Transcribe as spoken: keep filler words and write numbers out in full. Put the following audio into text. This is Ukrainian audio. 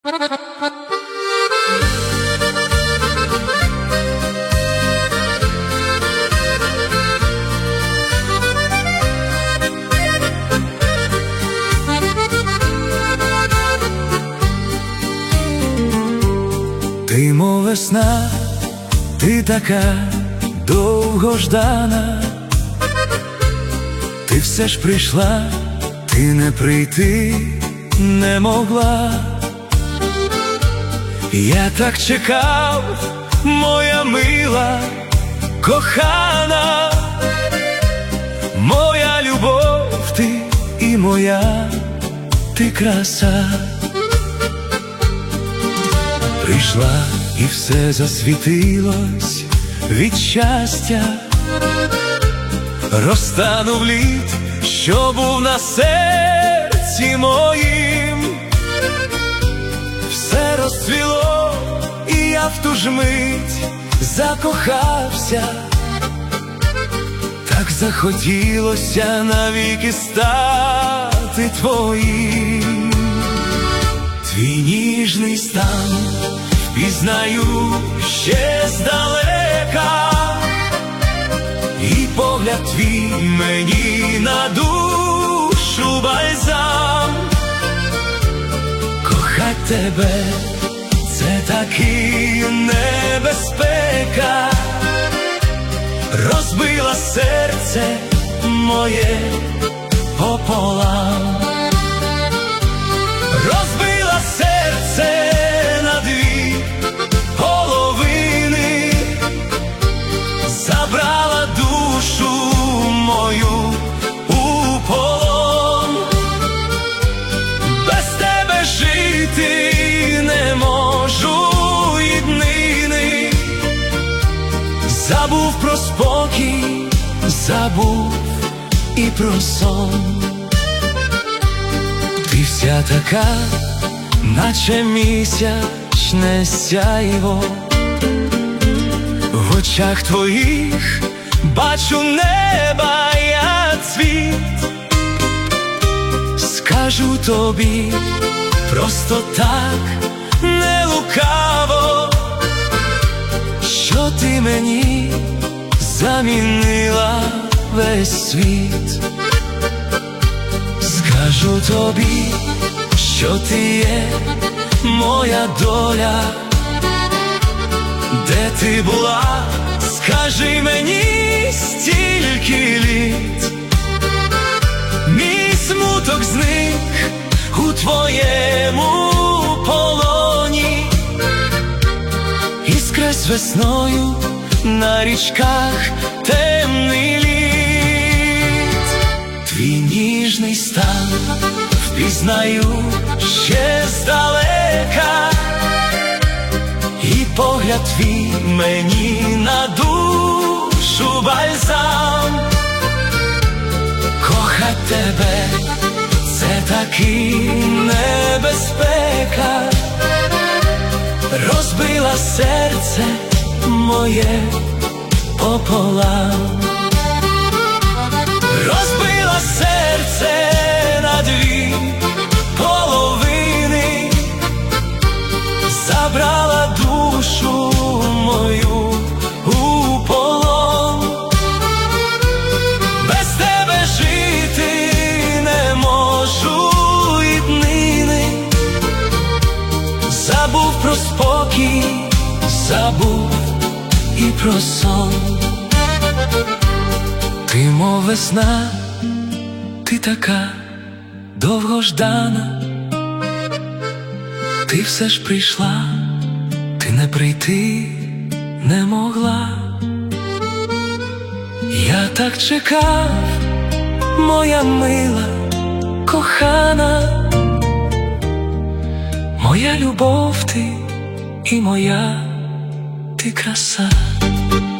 Ти, мов весна, ти така довгождана, ти все ж прийшла, ти не прийти не могла. Я так чекав, моя мила, кохана, моя любов ти і моя ти краса. Прийшла і все засвітилось від щастя, розтанув лід, що був на серці моїм. Все розцвіло, і я в ту ж мить закохався. Так захотілося навіки стати твоїм. Твій ніжний стан впізнаю ще здалека, і погляд твій мені на душу бальзам. Кохать тебе — це таки небезпека, розбила серце моє пополам. Розбила серце на дві половини, забрала душу мою у полон. Без тебе жити не можу і днини. Забув про спокій, забув і про сон. Ти вся така, наче місячне сяйво, в очах твоїх бачу неба я цвіт. Скажу тобі просто так, не лукаво, що ти мені замінила весь світ. Скажу тобі, що ти є моя доля. Де ти була, скажи мені, стільки літ. Мій смуток зник у твоєму полоні, іскресь весною на річках темний лід. Твій ніжний стан впізнаю ще здалека, і погляд твій мені на душу бальзам. Кохать тебе — це таки небезпека, розбила серце моє пополам. Розбила серце на дві половини, забрала душу мою у полон. Без тебе жити не можу і днини. Забув про спокій, забув і про сон. Ти, мов весна, ти така довгождана, ти все ж прийшла, ти не прийти не могла. Я так чекав, моя мила, кохана, моя любов ти і моя ти краса.